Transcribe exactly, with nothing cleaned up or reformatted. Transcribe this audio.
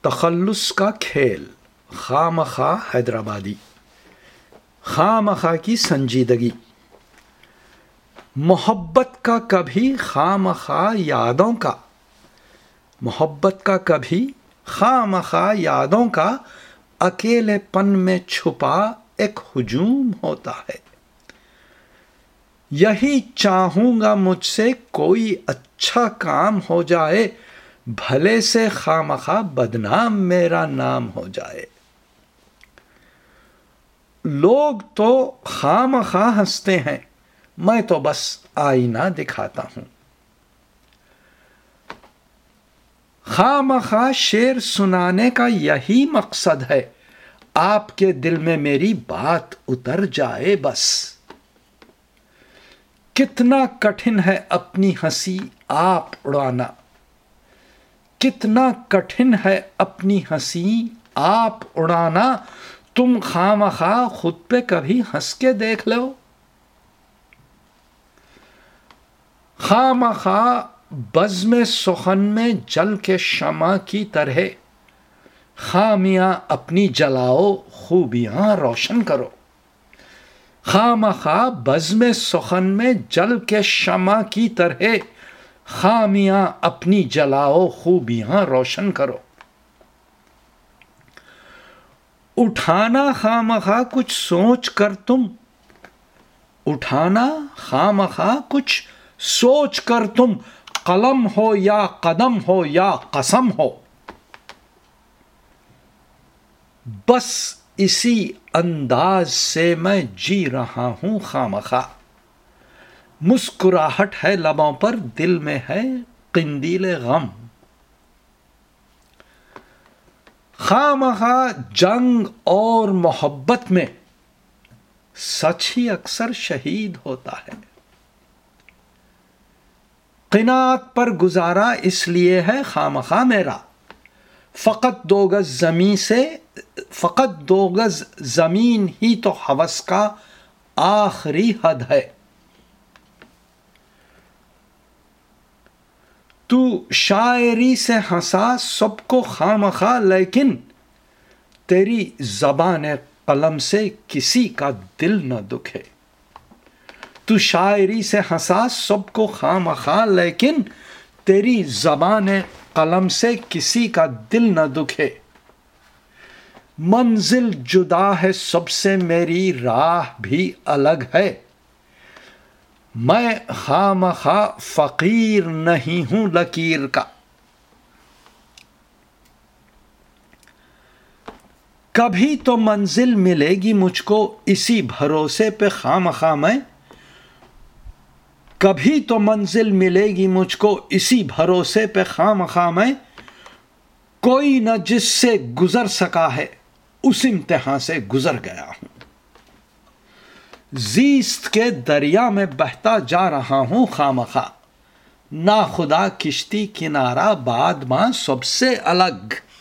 تخلص کا کھیل، خواہ مخواہ حیدرآبادی، خواہ مخواہ کی سنجیدگی، محبت کا کبھی خواہ مخواہ یادوں کا، محبت کا کبھی خواہ مخواہ یادوں کا اکیلے پن میں چھپا ایک ہجوم ہوتا ہے۔ یہی چاہوں گا مجھ سے کوئی اچھا کام ہو جائے، بھلے سے خواہ مخواہ بدنام میرا نام ہو جائے۔ لوگ تو خواہ مخواہ ہنستے ہیں، میں تو بس آئینہ دکھاتا ہوں۔ خواہ مخواہ شعر سنانے کا یہی مقصد ہے، آپ کے دل میں میری بات اتر جائے بس۔ کتنا کٹھن ہے اپنی ہنسی آپ اڑانا، کتنا کٹھن ہے اپنی ہنسی آپ اڑانا، تم خواہ مخواہ خود پہ کبھی ہنس کے دیکھ لو۔ خواہ مخواہ بزم سخن میں جل کے شمع کی طرح، خامیاں اپنی جلاؤ خوبیاں روشن کرو۔ خواہ مخواہ بزم سخن میں جل کے شمع کی طرح، خامیاں اپنی جلاؤ خوبیاں روشن کرو۔ اٹھانا خواہ مخواہ کچھ سوچ کر تم، اٹھانا خواہ مخواہ کچھ سوچ کر تم، قلم ہو یا قدم ہو یا قسم ہو، بس اسی انداز سے میں جی رہا ہوں خواہ مخواہ۔ مسکراہٹ ہے لبوں پر، دل میں ہے قندیل غم۔ خواہ مخواہ جنگ اور محبت میں سچ ہی اکثر شہید ہوتا ہے۔ قناعت پر گزارا اس لیے ہے خواہ مخواہ میرا، فقط دو گز زمین سے فقط دو گز زمین ہی تو ہوس کا آخری حد ہے۔ تو شاعری سے ہنسا سب کو خواہ مخواہ، لیکن تیری زبان قلم سے کسی کا دل نہ دکھے۔ تو شاعری سے ہنسا سب کو خواہ مخواہ، لیکن تیری زبان قلم سے کسی کا دل نہ دکھے۔ منزل جدا ہے سب سے، میری راہ بھی الگ ہے، میں خواہ مخواہ فقیر نہیں ہوں لکیر کا۔ کبھی تو منزل ملے گی مجھ کو اسی بھروسے پہ خواہ مخواہ میں، کبھی تو منزل ملے گی مجھ کو اسی بھروسے پہ خواہ مخواہ میں، کوئی نہ جس سے گزر سکا ہے اس امتحان سے گزر گیا ہوں۔ زیست کے دریا میں بہتا جا رہا ہوں خواہ مخواہ، ناخدا کشتی کنارہ باد ماں سب سے الگ۔